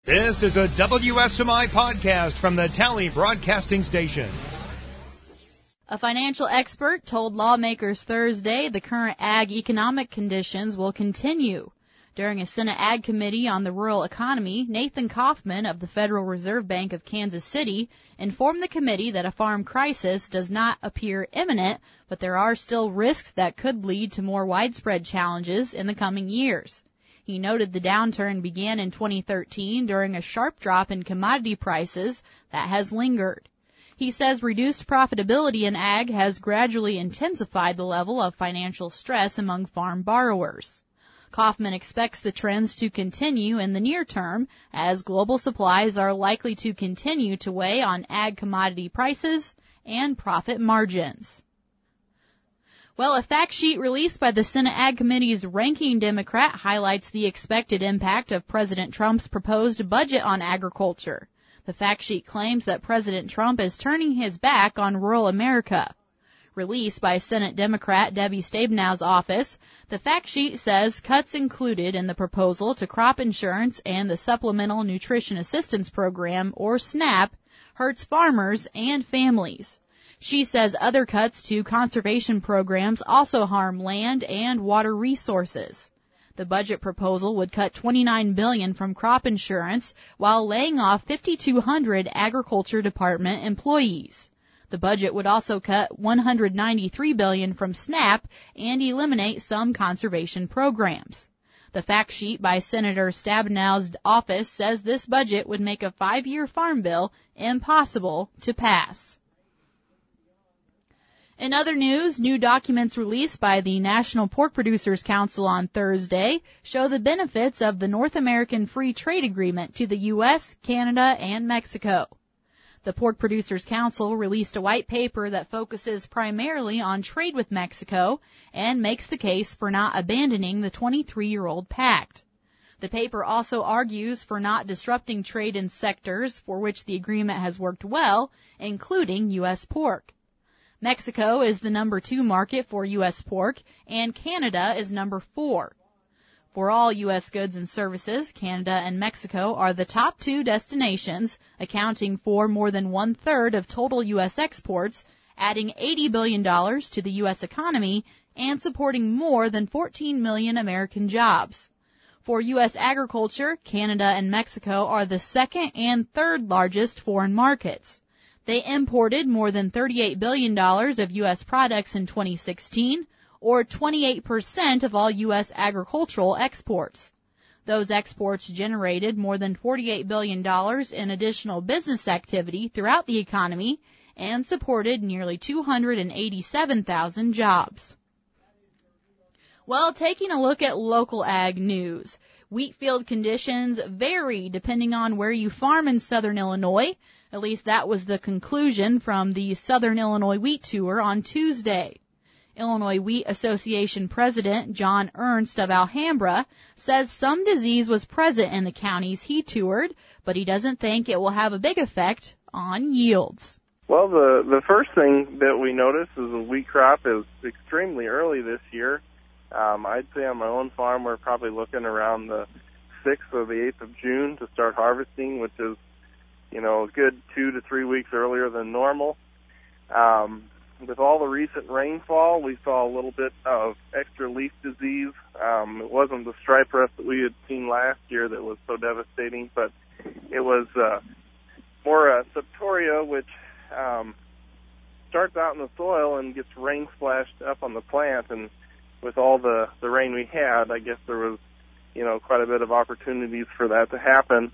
This is a WSMI podcast from the Tally Broadcasting Station. A financial expert told lawmakers Thursday the current ag economic conditions will continue. During a Senate Ag Committee on the rural economy, Nathan Kaufman of the Federal Reserve Bank of Kansas City informed the committee that a farm crisis does not appear imminent, but there are still risks that could lead to more widespread challenges in the coming years. He noted the downturn began in 2013 during a sharp drop in commodity prices that has lingered. He says reduced profitability in ag has gradually intensified the level of financial stress among farm borrowers. Kaufman expects the trends to continue in the near term as global supplies are likely to continue to weigh on ag commodity prices and profit margins. Well, a fact sheet released by the Senate Ag Committee's ranking Democrat highlights the expected impact of President Trump's proposed budget on agriculture. The fact sheet claims that President Trump is turning his back on rural America. Released by Senate Democrat Debbie Stabenow's office, the fact sheet says cuts included in the proposal to crop insurance and the Supplemental Nutrition Assistance Program, or SNAP, hurts farmers and families. She says other cuts to conservation programs also harm land and water resources. The budget proposal would cut $29 billion from crop insurance while laying off 5,200 Agriculture Department employees. The budget would also cut $193 billion from SNAP and eliminate some conservation programs. The fact sheet by Senator Stabenow's office says this budget would make a 5-year farm bill impossible to pass. In other news, new documents released by the National Pork Producers Council on Thursday show the benefits of the North American Free Trade Agreement to the U.S., Canada, and Mexico. The Pork Producers Council released a white paper that focuses primarily on trade with Mexico and makes the case for not abandoning the 23-year-old pact. The paper also argues for not disrupting trade in sectors for which the agreement has worked well, including U.S. pork. Mexico is the number 2 market for U.S. pork, and Canada is number 4. For all U.S. goods and services, Canada and Mexico are the top 2 destinations, accounting for more than 1/3 of total U.S. exports, adding $80 billion to the U.S. economy and supporting more than 14 million American jobs. For U.S. agriculture, Canada and Mexico are the second and third largest foreign markets. They imported more than $38 billion of U.S. products in 2016, or 28% of all U.S. agricultural exports. Those exports generated more than $48 billion in additional business activity throughout the economy and supported nearly 287,000 jobs. Well, taking a look at local ag news. Wheat field conditions vary depending on where you farm in southern Illinois. At least that was the conclusion from the Southern Illinois Wheat Tour on Tuesday. Illinois Wheat Association President John Ernst of Alhambra says some disease was present in the counties he toured, but he doesn't think it will have a big effect on yields. Well, the first thing that we noticed is the wheat crop is extremely early this year. I'd say on my own farm we're probably looking around the 6th or the 8th of June to start harvesting, which is, a good 2 to 3 weeks earlier than normal. With all the recent rainfall, we saw a little bit of extra leaf disease. It wasn't the stripe rust that we had seen last year that was so devastating, but it was more septoria, which starts out in the soil and gets rain splashed up on the plant. And with all the rain we had, I guess there was, quite a bit of opportunities for that to happen.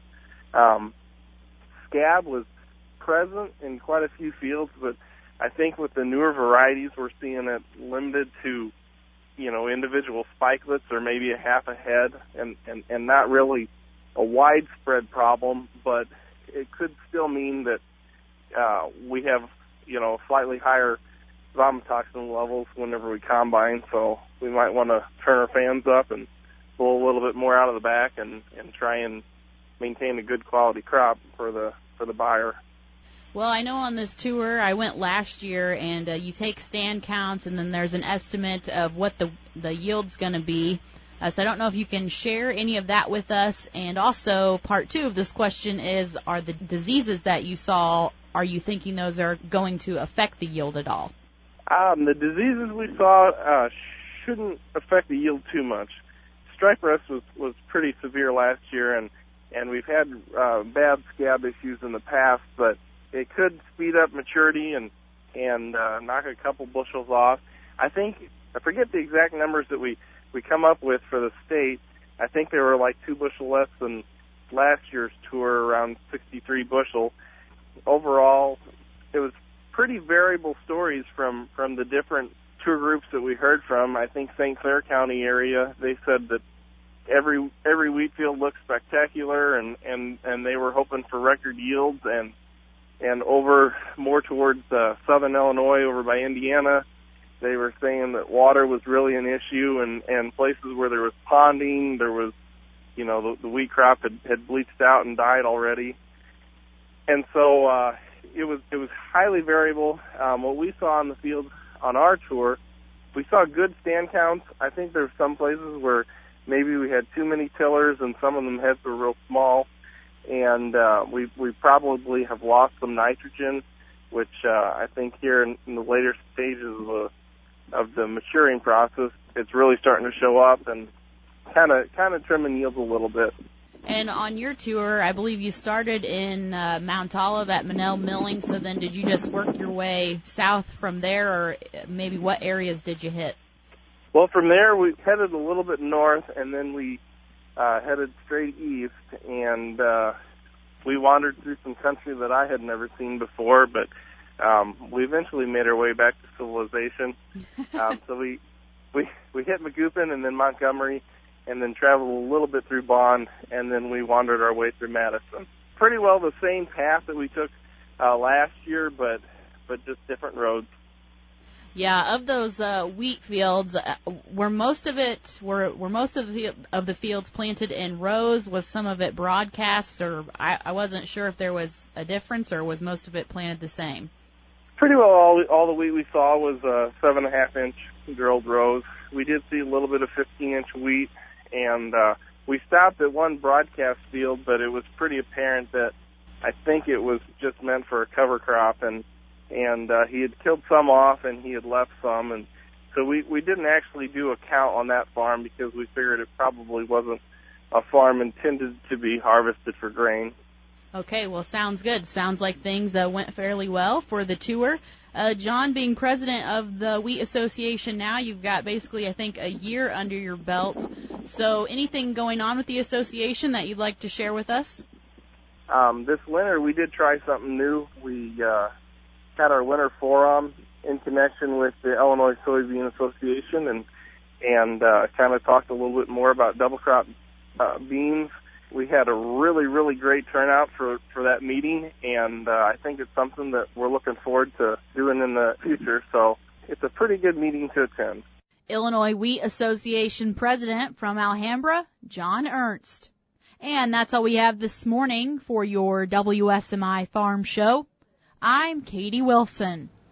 Scab was present in quite a few fields, but I think with the newer varieties, we're seeing it limited to, individual spikelets or maybe a half a head, and not really a widespread problem, but it could still mean that we have, slightly higher vomitoxin levels whenever we combine, so we might want to turn our fans up and pull a little bit more out of the back and try and maintain a good quality crop for the buyer. Well, I know on this tour, I went last year, and you take stand counts, and then there's an estimate of what the yield's going to be. So I don't know if you can share any of that with us. And also, part 2 of this question is, are the diseases that you saw, are you thinking those are going to affect the yield at all? The diseases we saw shouldn't affect the yield too much. Stripe rust was pretty severe last year, and we've had bad scab issues in the past, but it could speed up maturity and knock a couple bushels off. I forget the exact numbers that we come up with for the state. I think they were like 2 bushel less than last year's tour, around 63 bushel. Overall, it was pretty variable stories from the different tour groups that we heard from. I think St. Clair County area, they said that every wheat field looked spectacular, and they were hoping for record yields, and over more towards southern Illinois, over by Indiana, they were saying that water was really an issue, and places where there was ponding, there was, the wheat crop had bleached out and died already. And so it was highly variable. What we saw on the field on our tour, we saw good stand counts. I think there's some places where maybe we had too many tillers and some of them heads were real small, and we probably have lost some nitrogen, which I think here in the later stages of the maturing process, it's really starting to show up and kind of trimming yields a little bit. And on your tour, I believe you started in Mount Olive at Monell Milling, so then did you just work your way south from there, or maybe what areas did you hit? Well, from there we headed a little bit north, and then we headed straight east, and we wandered through some country that I had never seen before, but we eventually made our way back to civilization. So we hit Magoupin and then Montgomery, and then traveled a little bit through Bond, and then we wandered our way through Madison. Pretty well the same path that we took last year, but just different roads. Yeah, of those wheat fields, were most of the fields planted in rows? Was some of it broadcast, or I wasn't sure if there was a difference, or was most of it planted the same? Pretty well all the wheat we saw was 7.5-inch drilled rows. We did see a little bit of 15-inch wheat, and we stopped at one broadcast field, but it was pretty apparent that I think it was just meant for a cover crop, and he had killed some off and he had left some, and so we didn't actually do a count on that farm because we figured it probably wasn't a farm intended to be harvested for grain. Okay, well, sounds good. Sounds like things went fairly well for the tour. John, being president of the Wheat Association now, you've got basically, I think, a year under your belt. So anything going on with the association that you'd like to share with us? This winter we did try something new. We had our winter forum in connection with the Illinois Soybean Association, and kind of talked a little bit more about double crop beans. We had a really, really great turnout for that meeting, and I think it's something that we're looking forward to doing in the future. So it's a pretty good meeting to attend. Illinois Wheat Association President from Alhambra, John Ernst. And that's all we have this morning for your WSMI Farm Show. I'm Katie Wilson.